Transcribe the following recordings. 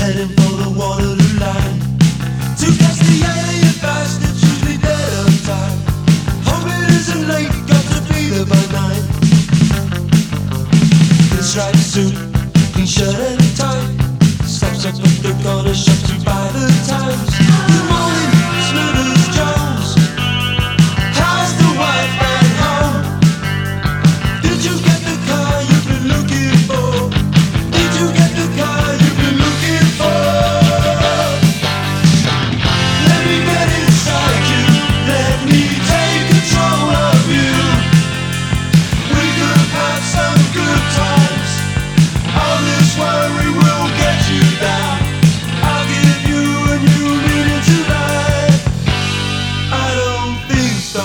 heading for the Waterloo line. To catch the alien bastard, usually dead on time. Hope it isn't late, got to be there by 9. Clean striped suit, clean shirt and tie. Stops up at the corner shop to buy the Times. Good morning, Smithers Jones. How's the wife at home? Did you get the car you've been looking for? Did you get the car you've been looking for? Let me get inside you. Let me take control of you. We could have some good times. All this worry will get you down. I'll give you a new meaning to life. I don't think so.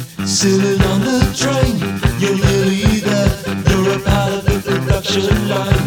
Sitting on the train, you're nearly there. You're a part of the production line.